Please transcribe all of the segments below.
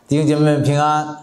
弟兄姐妹们平安。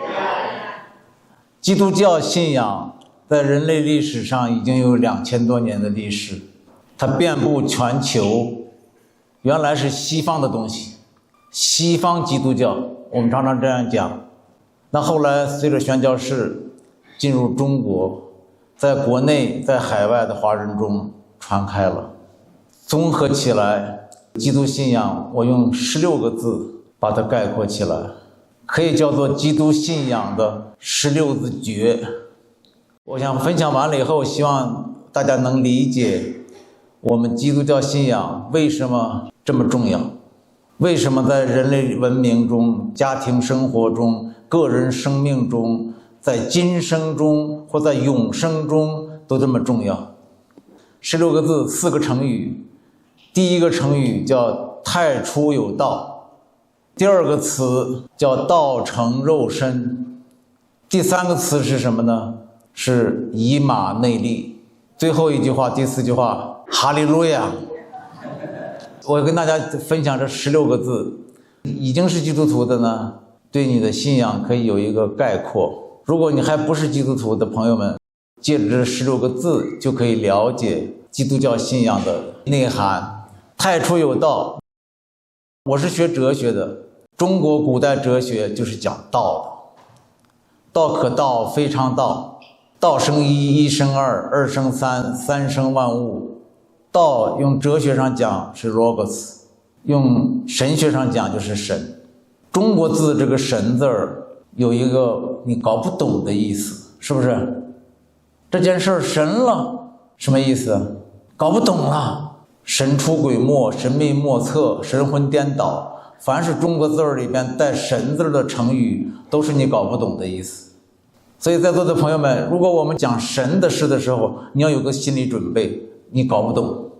基督教信仰在人类历史上已经有2000多年的历史，它遍布全球。原来是西方的东西，西方基督教，我们常常这样讲。那后来随着宣教士进入中国，在国内在海外的华人中传开了。综合起来，基督信仰我用16个字把它概括起来，可以叫做基督信仰的16字诀。我想分享完了以后，希望大家能理解我们基督教信仰为什么这么重要，为什么在人类文明中、家庭生活中、个人生命中，在今生中或在永生中都这么重要。16个字，4个成语。第一个成语叫太初有道，第二个词叫道成肉身，第三个词是什么呢？是以马内利。最后一句话，第4句话，哈利路亚。我跟大家分享这16个字，已经是基督徒的呢，对你的信仰可以有一个概括。如果你还不是基督徒的朋友们，借着这16个字就可以了解基督教信仰的内涵。太初有道，我是学哲学的，中国古代哲学就是讲道的。道可道，非常道。道生一，一生二，二生三，三生万物。道用哲学上讲是 logos， 用神学上讲就是神。中国字这个神字儿有一个你搞不懂的意思，是不是？这件事神了，什么意思？搞不懂了。神出鬼没，神秘莫测，神魂颠倒，凡是中国字里边带神字的成语都是你搞不懂的意思。所以在座的朋友们，如果我们讲神的事的时候，你要有个心理准备，你搞不懂。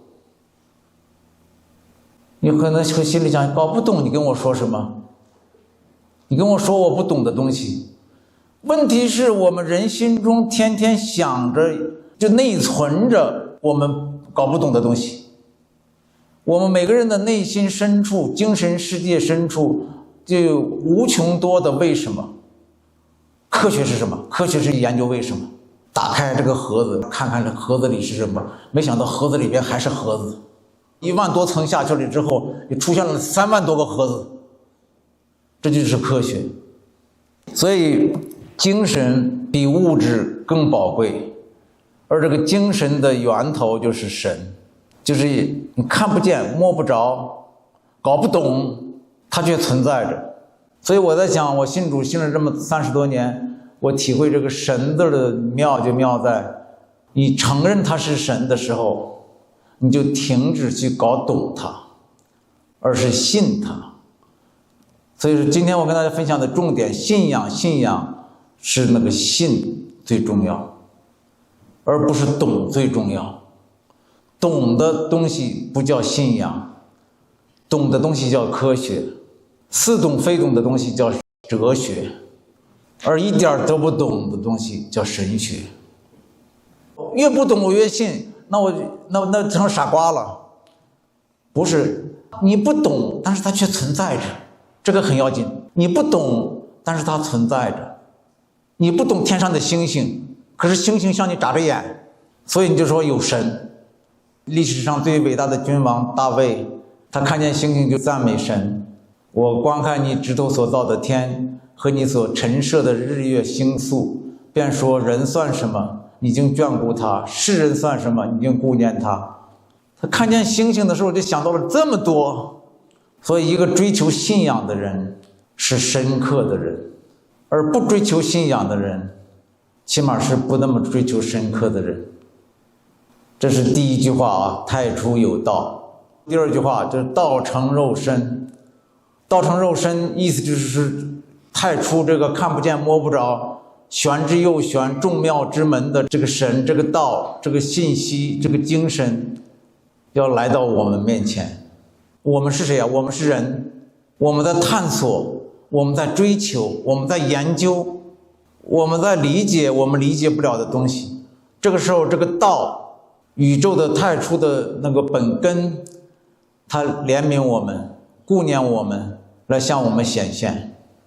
你可能会心里想，搞不懂你跟我说什么？你跟我说我不懂的东西。问题是我们人心中天天想着，就内存着我们搞不懂的东西。我们每个人的内心深处、精神世界深处就有无穷多的为什么。科学是什么？科学是研究为什么。打开这个盒子，看看这盒子里是什么，没想到盒子里边还是盒子。1万多层下去了之后，也出现了3万多个盒子。这就是科学。所以精神比物质更宝贵，而这个精神的源头就是神。就是你看不见、摸不着、搞不懂，它却存在着。所以我在想，我信主信了这么30多年，我体会这个神字的妙就妙在，你承认它是神的时候，你就停止去搞懂它，而是信它。所以说今天我跟大家分享的重点，信仰是那个信最重要，而不是懂最重要。懂的东西不叫信仰，懂的东西叫科学，似懂非懂的东西叫哲学，而一点都不懂的东西叫神学。越不懂我越信，那成傻瓜了。不是，你不懂，但是它却存在着，这个很要紧。你不懂，但是它存在着。你不懂天上的星星，可是星星向你眨着眼，所以你就说有神。历史上最伟大的君王大卫，他看见星星就赞美神。我观看你指头所造的天和你所陈设的日月星宿，便说人算什么，你竟眷顾他；世人算什么，你竟顾念他。他看见星星的时候就想到了这么多。所以一个追求信仰的人是深刻的人，而不追求信仰的人起码是不那么追求深刻的人。这是第一句话啊，太初有道。第二句话就是道成肉身。道成肉身意思就是太初这个看不见摸不着、玄之又玄、众妙之门的这个神、这个道、这个信息、这个精神要来到我们面前。我们是谁啊？我们是人，我们在探索，我们在追求，我们在研究，我们在理解我们理解不了的东西。这个时候这个道，宇宙的太初的那个本根，它怜悯我们，顾念我们，来向我们显现。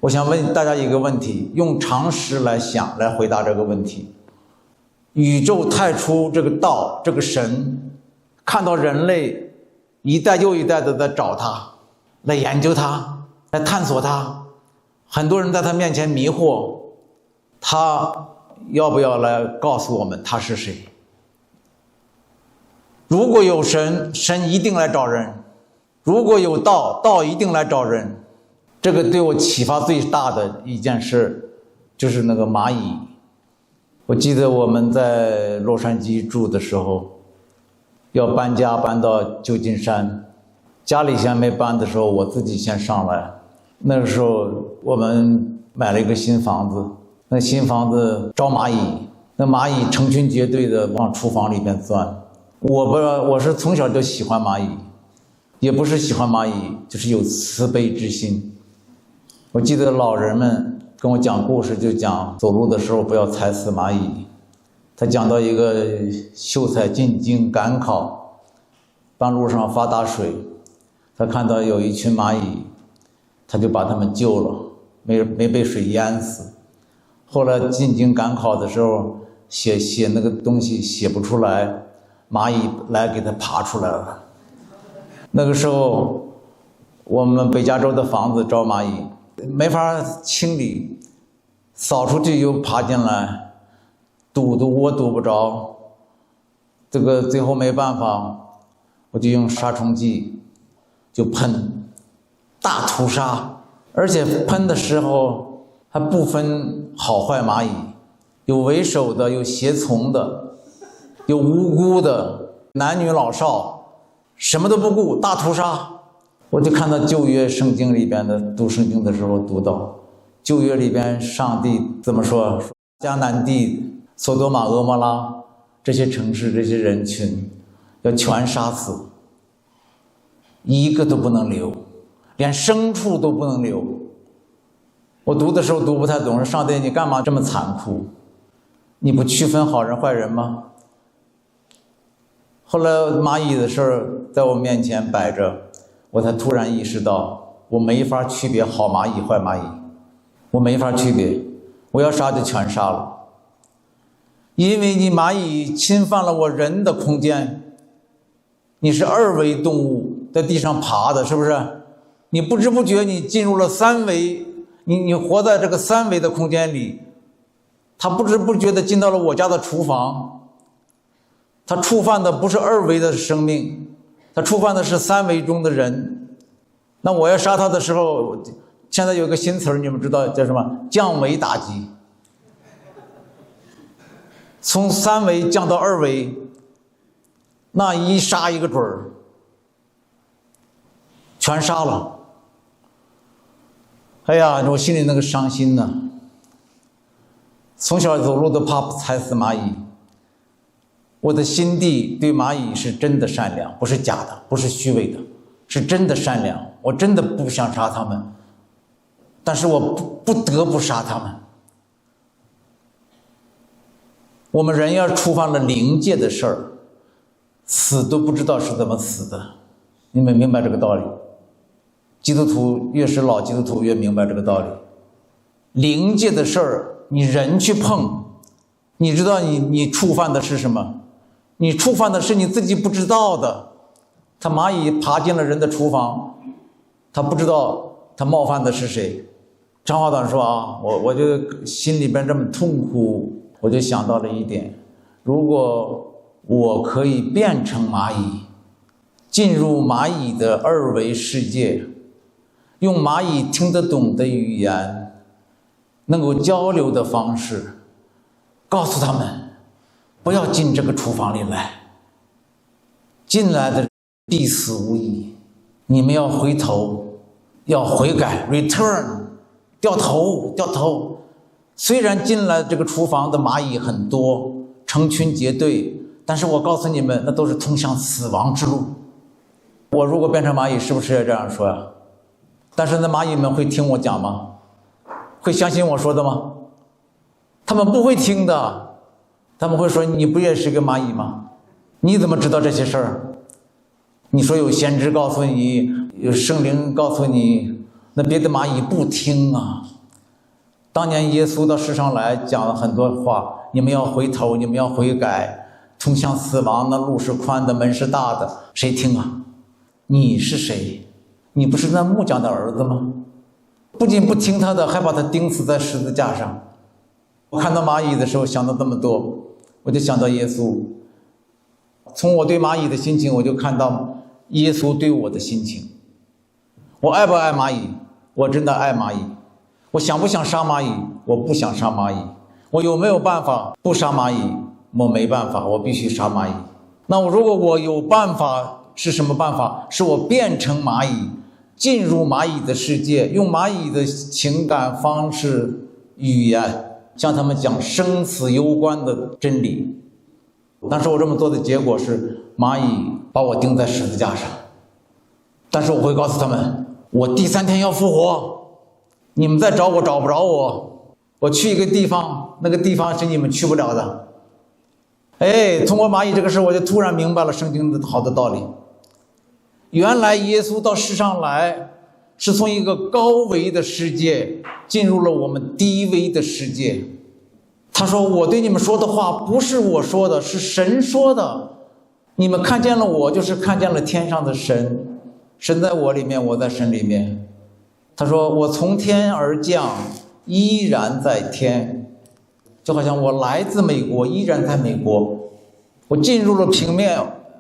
我想问大家一个问题，用常识来想，来回答这个问题。宇宙太初这个道，这个神，看到人类一代又一代的在找他，来研究他，来探索他，很多人在他面前迷惑，他要不要来告诉我们他是谁？如果有神，神一定来找人；如果有道，道一定来找人。这个对我启发最大的一件事，就是那个蚂蚁。我记得我们在洛杉矶住的时候，要搬家搬到旧金山，家里先没搬的时候，我自己先上来。那个时候我们买了一个新房子，那新房子招蚂蚁，那蚂蚁成群结队的往厨房里边钻。我是从小就喜欢蚂蚁，也不是喜欢蚂蚁，就是有慈悲之心。我记得老人们跟我讲故事，就讲走路的时候不要踩死蚂蚁。他讲到一个秀才进京赶考，半路上发大水，他看到有一群蚂蚁，他就把他们救了，没被水淹死。后来进京赶考的时候，写那个东西写不出来，蚂蚁来给他爬出来了。那个时候我们北加州的房子招蚂蚁，没法清理，扫出去又爬进来，堵我堵不着，这个最后没办法，我就用杀虫剂就喷，大屠杀，而且喷的时候还不分好坏蚂蚁，有为首的，有胁从的，有无辜的，男女老少，什么都不顾，大屠杀。我就看到旧约圣经里边的，读圣经的时候读到旧约里边上帝怎么说，迦南地索多玛、俄摩拉这些城市，这些人群要全杀死，一个都不能留，连牲畜都不能留。我读的时候读不太懂，说上帝你干嘛这么残酷？你不区分好人坏人吗？后来蚂蚁的事儿在我面前摆着，我才突然意识到，我没法区别好蚂蚁坏蚂蚁，我没法区别，我要杀就全杀了。因为你蚂蚁侵犯了我人的空间，你是二维动物，在地上爬的，是不是？你不知不觉你进入了三维，你活在这个三维的空间里，他不知不觉的进到了我家的厨房，他触犯的不是二维的生命，他触犯的是三维中的人。那我要杀他的时候，现在有个新词儿，你们知道叫什么？降维打击。从三维降到二维，那一杀一个准儿，全杀了。哎呀，我心里那个伤心呢。从小走路都怕踩死蚂蚁，我的心地对蚂蚁是真的善良，不是假的，不是虚伪的，是真的善良。我真的不想杀他们，但是我不得不杀他们。我们人要触犯了灵界的事儿，死都不知道是怎么死的。你们明白这个道理？基督徒越是老基督徒越明白这个道理。灵界的事儿，你人去碰，你知道你触犯的是什么？你触犯的是你自己不知道的。他蚂蚁爬进了人的厨房，他不知道他冒犯的是谁。张华短说啊，我就心里边这么痛苦，我就想到了一点，如果我可以变成蚂蚁，进入蚂蚁的二维世界，用蚂蚁听得懂的语言，能够交流的方式，告诉他们不要进这个厨房里来，进来的必死无疑，你们要回头，要悔改 return， 掉头。虽然进来这个厨房的蚂蚁很多，成群结队，但是我告诉你们，那都是通向死亡之路。我如果变成蚂蚁，是不是也这样说呀？但是那蚂蚁们会听我讲吗？会相信我说的吗？他们不会听的，他们会说你不也是个蚂蚁吗？你怎么知道这些事儿？你说有先知告诉你，有圣灵告诉你，那别的蚂蚁不听啊。 当年耶稣到世上来讲了很多话，你们要回头，你们要悔改，通向死亡的路是宽的，门是大的，谁听啊？你是谁？你不是那木匠的儿子吗？不仅不听他的，还把他钉死在十字架上。我看到蚂蚁的时候想到这么多，我就想到耶稣。从我对蚂蚁的心情，我就看到耶稣对我的心情。我爱不爱蚂蚁？我真的爱蚂蚁。我想不想杀蚂蚁？我不想杀蚂蚁。我有没有办法不杀蚂蚁？我没办法，我必须杀蚂蚁。那如果我有办法，是什么办法？是我变成蚂蚁，进入蚂蚁的世界，用蚂蚁的情感方式、语言向他们讲生死攸关的真理。但是我这么做的结果是，蚂蚁把我钉在十字架上。但是我会告诉他们，我第3天要复活，你们再找我找不着我，我去一个地方，那个地方是你们去不了的。通过蚂蚁这个事，我就突然明白了圣经的好的道理。原来耶稣到世上来，是从一个高维的世界进入了我们低微的世界。他说，我对你们说的话不是我说的，是神说的。你们看见了我，就是看见了天上的神，神在我里面，我在神里面。他说，我从天而降，依然在天。就好像我来自美国，依然在美国。我进入了平面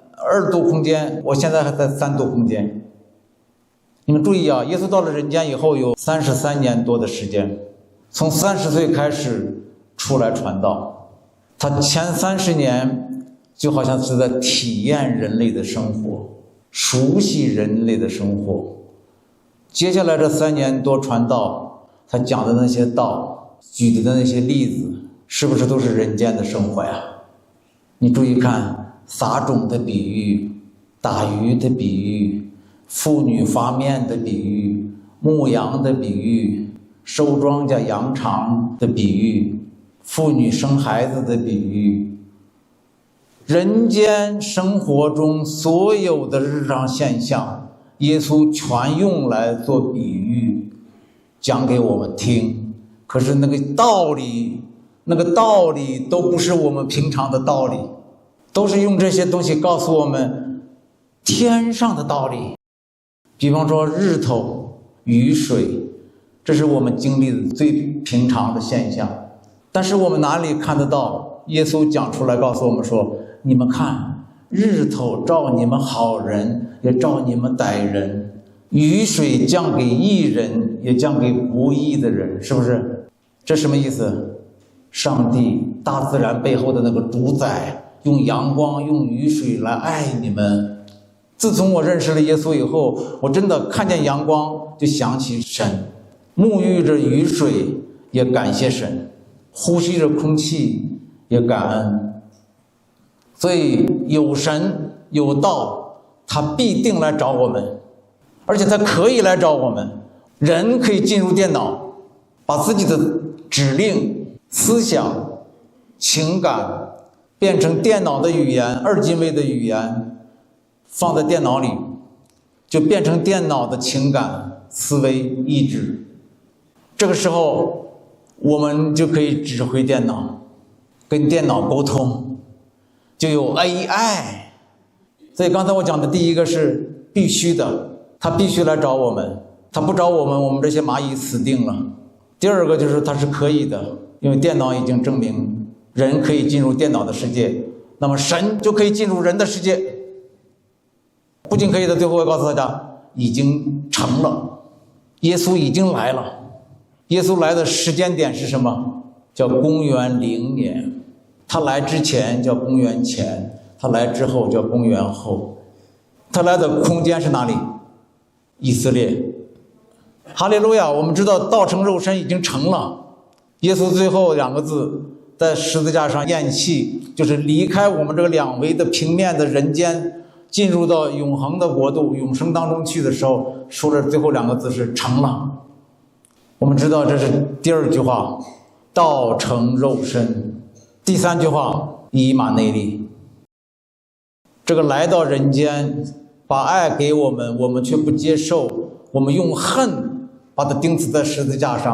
2度空间，我现在还在3度空间。你们注意啊，耶稣到了人间以后有33年多的时间，从30岁开始出来传道。他前30年就好像是在体验人类的生活，熟悉人类的生活。接下来这3年多传道，他讲的那些道，举的那些例子，是不是都是人间的生活呀？你注意看，撒种的比喻，打鱼的比喻，妇女发面的比喻，牧羊的比喻，收庄稼扬场的比喻，妇女生孩子的比喻，人间生活中所有的日常现象，耶稣全用来做比喻，讲给我们听。可是那个道理都不是我们平常的道理，都是用这些东西告诉我们天上的道理。比方说日头、雨水，这是我们经历的最平常的现象。但是我们哪里看得到？耶稣讲出来告诉我们说，你们看，日头照你们好人，也照你们歹人，雨水降给义人，也降给不义的人，是不是？这什么意思？上帝大自然背后的那个主宰，用阳光用雨水来爱你们。自从我认识了耶稣以后，我真的看见阳光就想起神，沐浴着雨水也感谢神，呼吸着空气也感恩。所以有神有道，他必定来找我们，而且他可以来找我们。人可以进入电脑，把自己的指令、思想、情感变成电脑的语言，2进位的语言放在电脑里，就变成电脑的情感、思维、意志。这个时候我们就可以指挥电脑，跟电脑沟通，就有 AI。 所以刚才我讲的第一个是必须的，他必须来找我们，他不找我们，我们这些蚂蚁死定了。第二个就是他是可以的，因为电脑已经证明人可以进入电脑的世界，那么神就可以进入人的世界。不仅可以的，最后我告诉大家，已经成了，耶稣已经来了。耶稣来的时间点是什么？叫公元0年。他来之前叫公元前，他来之后叫公元后。他来的空间是哪里？以色列。哈利路亚！我们知道道成肉身已经成了。耶稣最后2个字在十字架上咽气，就是离开我们这个2维的平面的人间，进入到永恒的国度永生当中去的时候，说的最后2个字是成了。我们知道这是第2句话，道成肉身。第3句话，以马内利。这个来到人间把爱给我们，我们却不接受，我们用恨把它钉死在十字架上，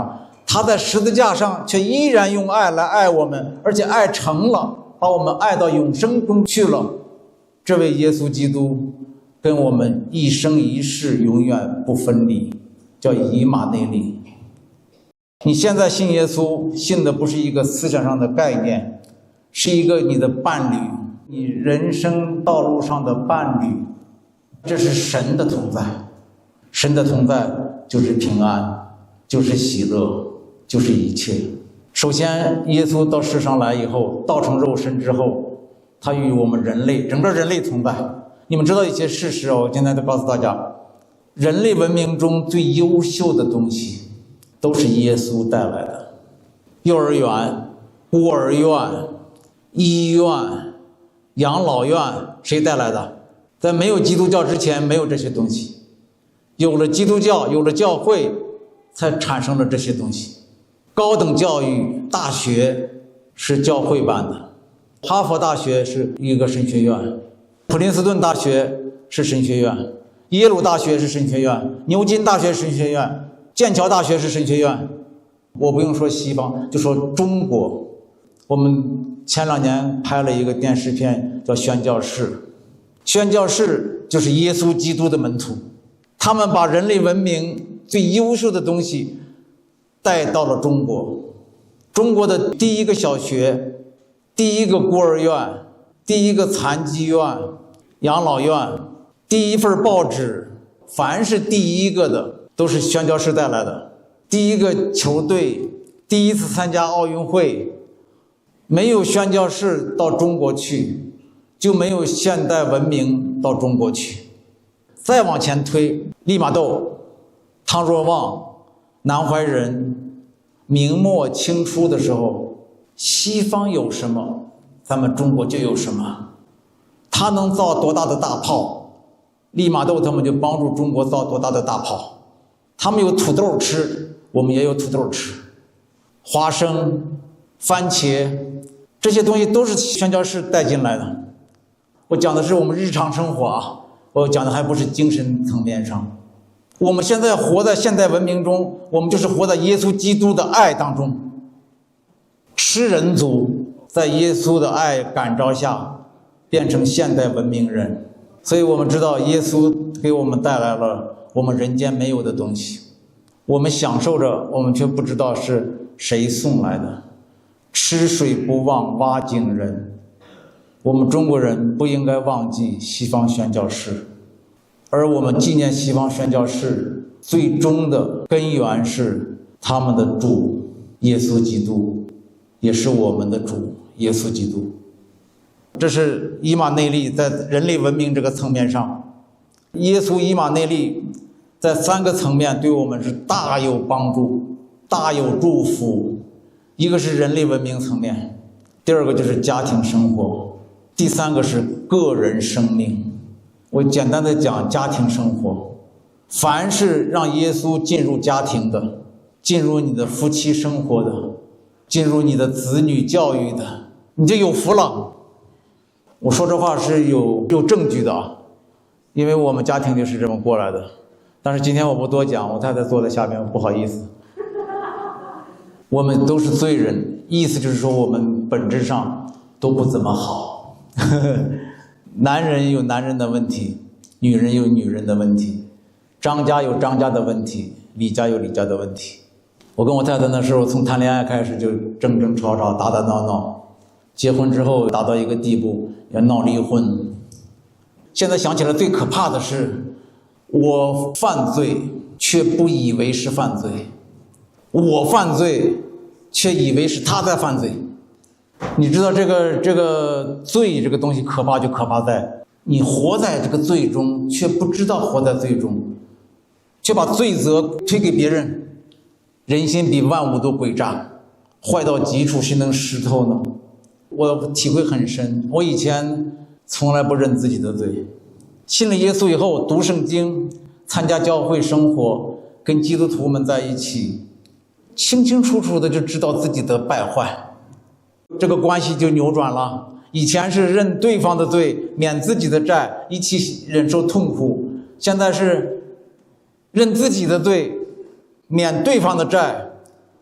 他在十字架上却依然用爱来爱我们，而且爱成了，把我们爱到永生中去了。这位耶稣基督跟我们一生一世永远不分离，叫以马内利。你现在信耶稣，信的不是一个思想上的概念，是一个你的伴侣，你人生道路上的伴侣。这是神的同在，神的同在就是平安，就是喜乐，就是一切。首先耶稣到世上来以后，道成肉身之后，他与我们人类整个人类同在。你们知道一些事实我今天都告诉大家，人类文明中最优秀的东西都是耶稣带来的。幼儿园、孤儿院、医院、养老院，谁带来的？在没有基督教之前没有这些东西，有了基督教，有了教会，才产生了这些东西。高等教育大学是教会办的，哈佛大学是一个神学院，普林斯顿大学是神学院，耶鲁大学是神学院，牛津大学是神学院，剑桥大学是神学院。我不用说西方，就说中国。我们前2年拍了一个电视片叫《宣教士》，宣教士就是耶稣基督的门徒，他们把人类文明最优秀的东西带到了中国。中国的第一个小学，第一个孤儿院，第一个残疾院、养老院，第一份报纸，凡是第一个的都是宣教士带来的。第一个球队，第一次参加奥运会，没有宣教士到中国去，就没有现代文明到中国去。再往前推，利玛窦、汤若望、南怀仁，明末清初的时候，西方有什么，咱们中国就有什么。他能造多大的大炮，利玛窦他们就帮助中国造多大的大炮。他们有土豆吃，我们也有土豆吃。花生、番茄，这些东西都是宣教士带进来的。我讲的是我们日常生活啊，我讲的还不是精神层面上。我们现在活在现代文明中，我们就是活在耶稣基督的爱当中。吃人族在耶稣的爱感召下变成现代文明人，所以我们知道耶稣给我们带来了我们人间没有的东西，我们享受着，我们却不知道是谁送来的。吃水不忘挖井人，我们中国人不应该忘记西方宣教士，而我们纪念西方宣教士最终的根源是他们的主耶稣基督，也是我们的主耶稣基督。这是以马内利在人类文明这个层面上，耶稣以马内利在3个层面对我们是大有帮助，大有祝福。一个是人类文明层面，第2个就是家庭生活，第3个是个人生命。我简单的讲家庭生活，凡是让耶稣进入家庭的，进入你的夫妻生活的，进入你的子女教育的，你就有福了。我说这话是有证据的啊，因为我们家庭里是这么过来的。但是今天我不多讲，我太太坐在下面，不好意思。我们都是罪人，意思就是说我们本质上都不怎么好。男人有男人的问题，女人有女人的问题，张家有张家的问题，李家有李家的问题。我跟我太太那时候从谈恋爱开始就争争吵吵，打打闹闹，结婚之后达到一个地步要闹离婚。现在想起来最可怕的是，我犯罪却不以为是犯罪，我犯罪却以为是他在犯罪。你知道这个罪这个东西可怕，就可怕在你活在这个罪中，却不知道活在罪中，却把罪责推给别人。人心比万物都诡诈，坏到极处，谁能识透呢？我体会很深，我以前从来不认自己的罪，信了耶稣以后，读圣经，参加教会生活，跟基督徒们在一起，清清楚楚的就知道自己的败坏，这个关系就扭转了。以前是认对方的罪，免自己的债，一起忍受痛苦，现在是认自己的罪，免对方的债，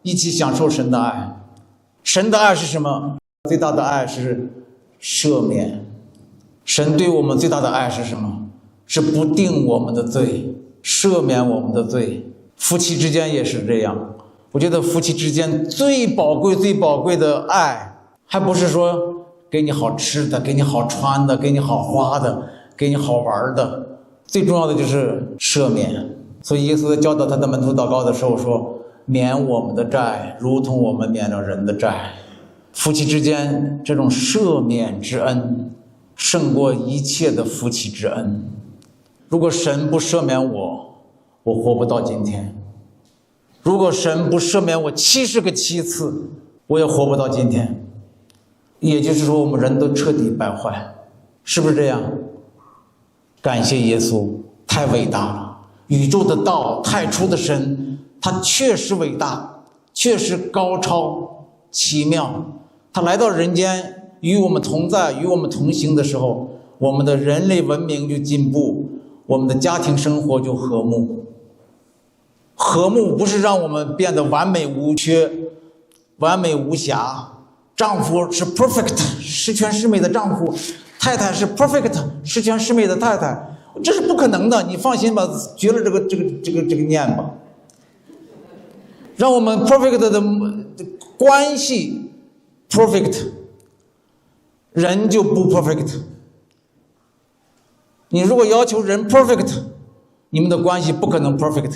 一起享受神的爱。神的爱是什么？最大的爱是赦免。神对我们最大的爱是什么？是不定我们的罪，赦免我们的罪。夫妻之间也是这样。我觉得夫妻之间最宝贵的爱，还不是说给你好吃的，给你好穿的，给你好花的，给你好玩的，最重要的就是赦免。所以耶稣在教导他的门徒祷告的时候说，免我们的债，如同我们免了人的债。夫妻之间这种赦免之恩胜过一切的夫妻之恩。如果神不赦免我活不到今天。如果神不赦免我70个7次，我也活不到今天。也就是说，我们人都彻底败坏，是不是这样？感谢耶稣，太伟大了！宇宙的道，太初的神，他确实伟大，确实高超奇妙。他来到人间，与我们同在，与我们同行的时候，我们的人类文明就进步，我们的家庭生活就和睦。和睦不是让我们变得完美无缺、完美无瑕。丈夫是 perfect 十全十美的丈夫，太太是 perfect 十全十美的太太，这是不可能的。你放心吧，绝了这个念吧。让我们 perfect 的关系 perfect， 人就不 perfect。你如果要求人 perfect， 你们的关系不可能 perfect。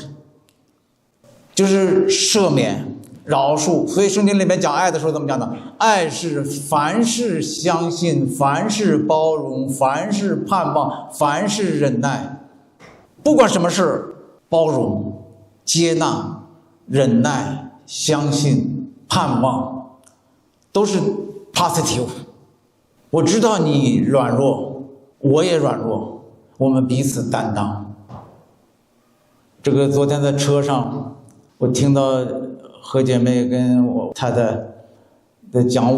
就是赦免、饶恕。所以圣经里面讲爱的时候怎么讲的？爱是凡事相信，凡事包容，凡事盼望，凡事忍耐。不管什么事，包容、接纳、忍耐、相信、盼望，都是 positive。我知道你软弱，我也软弱，我们彼此担当。这个昨天在车上，我听到何姐妹跟我太太在讲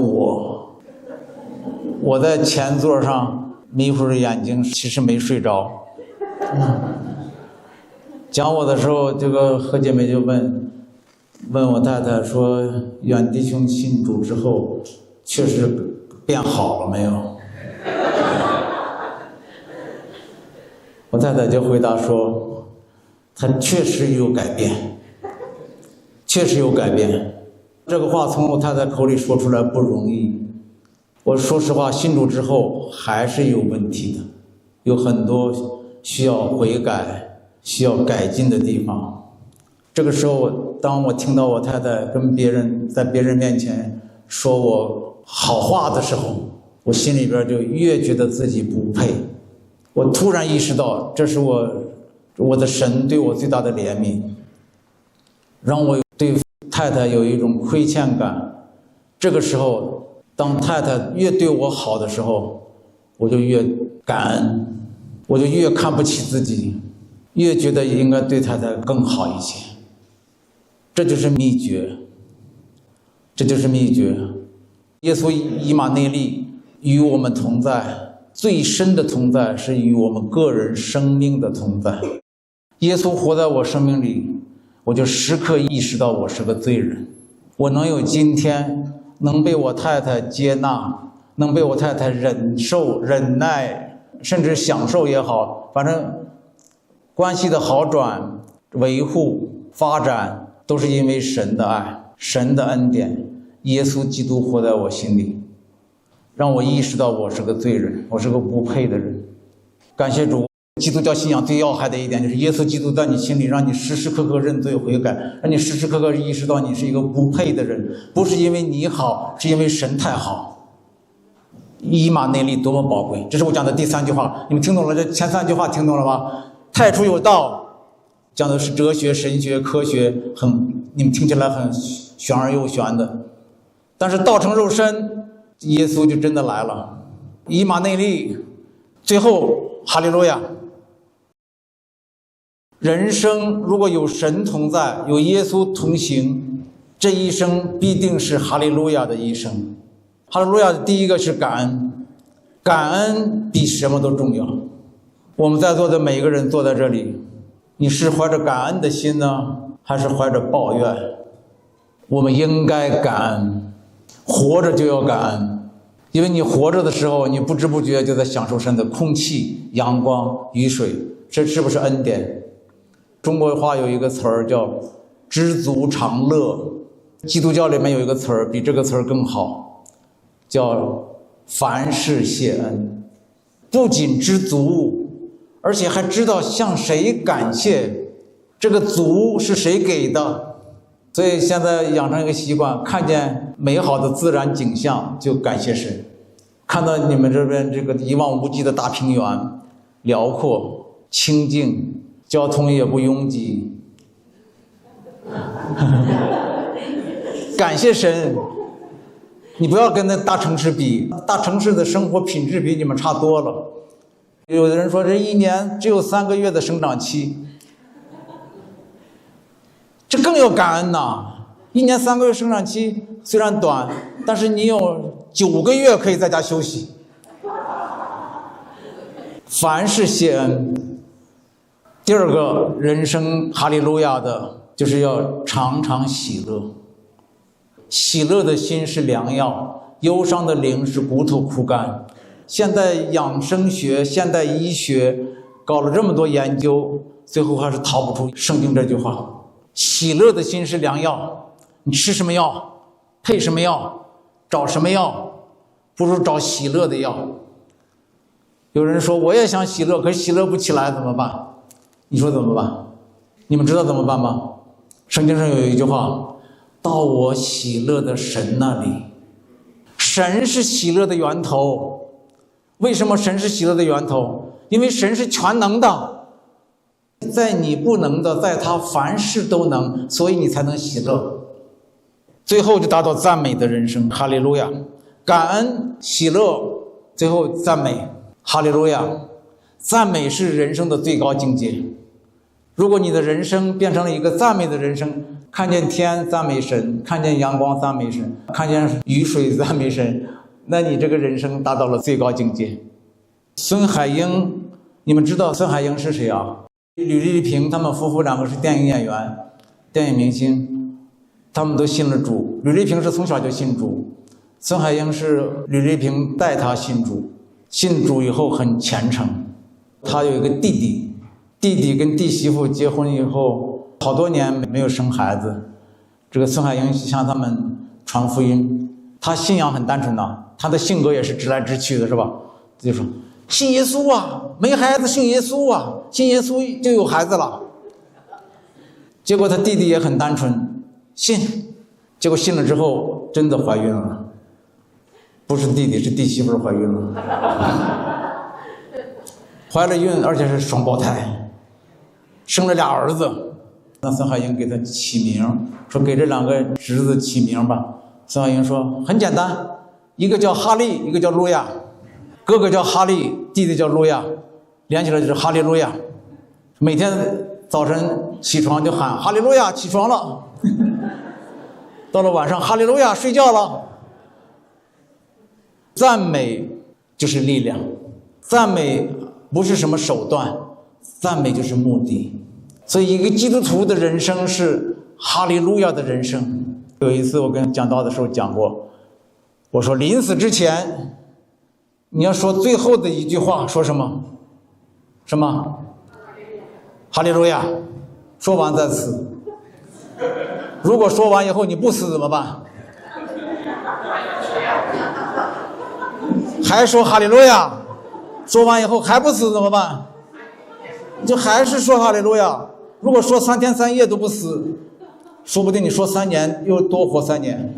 我在前座上迷糊着眼睛，其实没睡着。讲我的时候，这个何姐妹就问我太太说：“远弟兄信主之后，确实变好了没有？”我太太就回答说：“他确实有改变。”确实有改变。这个话从我太太口里说出来不容易。我说实话，信主之后还是有问题的，有很多需要悔改、需要改进的地方。这个时候，当我听到我太太跟在别人面前说我好话的时候，我心里边就越觉得自己不配。我突然意识到，这是我的神对我最大的怜悯，让我对太太有一种亏欠感。这个时候，当太太越对我好的时候，我就越感恩，我就越看不起自己，越觉得应该对太太更好一些。这就是秘诀，这就是秘诀。耶稣以马内利与我们同在，最深的同在是与我们个人生命的同在。耶稣活在我生命里，我就时刻意识到我是个罪人。我能有今天，能被我太太接纳，能被我太太忍受、忍耐，甚至享受也好，反正关系的好转、维护、发展，都是因为神的爱、神的恩典。耶稣基督活在我心里，让我意识到我是个罪人，我是个不配的人。感谢主。基督教信仰最要害的一点就是耶稣基督在你心里，让你时时刻刻认罪悔改，让你时时刻刻意识到你是一个不配的人，不是因为你好，是因为神太好。以马内利多么宝贵，这是我讲的第3句话，你们听懂了？这前3句话听懂了吧？太初有道，讲的是哲学、神学、科学，你们听起来很玄而又玄的，但是道成肉身，耶稣就真的来了。以马内利，最后哈利路亚。人生如果有神同在，有耶稣同行，这一生必定是哈利路亚的一生。哈利路亚的第一个是感恩，感恩比什么都重要。我们在座的每一个人坐在这里，你是怀着感恩的心呢，还是怀着抱怨？ 我们应该感恩，活着就要感恩，因为你活着的时候，你不知不觉就在享受神的空气、阳光、雨水，这是不是恩典？中国话有一个词儿叫知足常乐，基督教里面有一个词儿比这个词儿更好，叫凡事谢恩。不仅知足，而且还知道向谁感谢，这个足是谁给的。所以现在养成一个习惯，看见美好的自然景象就感谢神。看到你们这边这个一望无际的大平原，辽阔清静，交通也不拥挤，感谢神。你不要跟那大城市比，大城市的生活品质比你们差多了。有的人说这一年只有3个月的生长期，这更有感恩呐。1年3个月生长期虽然短，但是你有9个月可以在家休息。凡事谢恩。第二个人生哈利路亚的，就是要常常喜乐。喜乐的心是良药，忧伤的灵是骨头枯干。现代养生学、现代医学搞了这么多研究，最后还是逃不出圣经这句话：喜乐的心是良药。你吃什么药，配什么药，找什么药，不如找喜乐的药。有人说我也想喜乐，可是喜乐不起来怎么办？你说怎么办？你们知道怎么办吗？圣经上有一句话：到我喜乐的神那里。神是喜乐的源头。为什么神是喜乐的源头？因为神是全能的，在你不能的，在他凡事都能，所以你才能喜乐。最后就达到赞美的人生，哈利路亚。感恩、喜乐，最后赞美，哈利路亚。赞美是人生的最高境界。如果你的人生变成了一个赞美的人生，看见天赞美神，看见阳光赞美神，看见雨水赞美神，那你这个人生达到了最高境界。孙海英，你们知道孙海英是谁啊？吕丽萍他们夫妇2个是电影演员、电影明星，他们都信了主。吕丽萍是从小就信主，孙海英是吕丽萍带他信主，信主以后很虔诚。他有一个弟弟，弟弟跟弟媳妇结婚以后好多年没有生孩子，这个孙海英向他们传福音。他信仰很单纯的，他的性格也是直来直去的，是吧？就说信耶稣啊，没孩子信耶稣啊，信耶稣就有孩子了。结果他弟弟也很单纯，信，结果信了之后真的怀孕了，不是弟弟，是弟媳妇怀孕了，怀了孕，而且是双胞胎，生了俩儿子。那孙海英给他起名，说给这2个侄子起名吧。孙海英说很简单，一个叫哈利，一个叫路亚。哥哥叫哈利，弟弟叫路亚，连起来就是哈利路亚。每天早晨起床就喊哈利路亚，起床了。到了晚上哈利路亚，睡觉了。赞美就是力量，赞美不是什么手段，赞美就是目的。所以一个基督徒的人生是哈利路亚的人生。有一次我跟讲道的时候讲过，我说临死之前你要说最后的一句话，说什么？什么？哈利路亚。说完再死。如果说完以后你不死怎么办？还说哈利路亚。说完以后还不死怎么办？你就还是说哈利路亚。如果说3天3夜都不死，说不定你说3年又多活3年。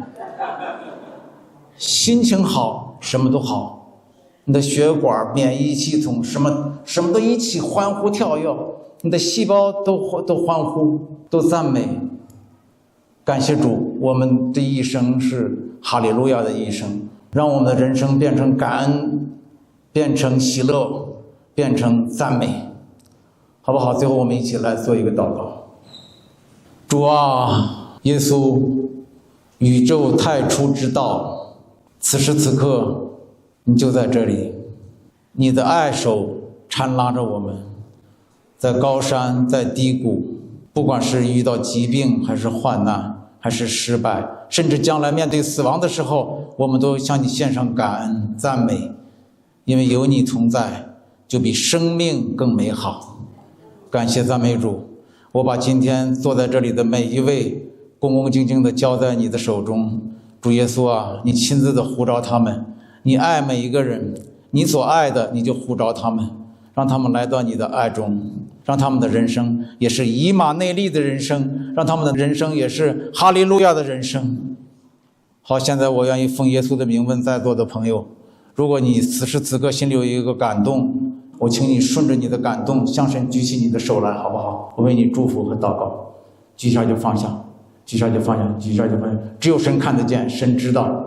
心情好什么都好，你的血管、免疫系统什么都一起欢呼跳跃，你的细胞都欢呼，都赞美。感谢主，我们的一生是哈利路亚的一生，让我们的人生变成感恩，变成喜乐，变成赞美，好不好？最后我们一起来做一个祷告。主啊，耶稣，宇宙太初之道，此时此刻你就在这里，你的爱手搀拉着我们，在高山，在低谷，不管是遇到疾病还是患难， 还是失败，甚至将来面对死亡的时候，我们都向你献上感恩赞美，因为有你同在，就比生命更美好。感谢赞美主，我把今天坐在这里的每一位恭恭敬敬地交在你的手中。主耶稣啊，你亲自的呼召他们，你爱每一个人，你所爱的你就呼召他们，让他们来到你的爱中，让他们的人生也是以马内利的人生，让他们的人生也是哈利路亚的人生。好，现在我愿意奉耶稣的名问在座的朋友，如果你此时此刻心里有一个感动，我请你顺着你的感动向神举起你的手来，好不好？我为你祝福和祷告。举下就放下，举下就放下，举下就放下，只有神看得见，神知道。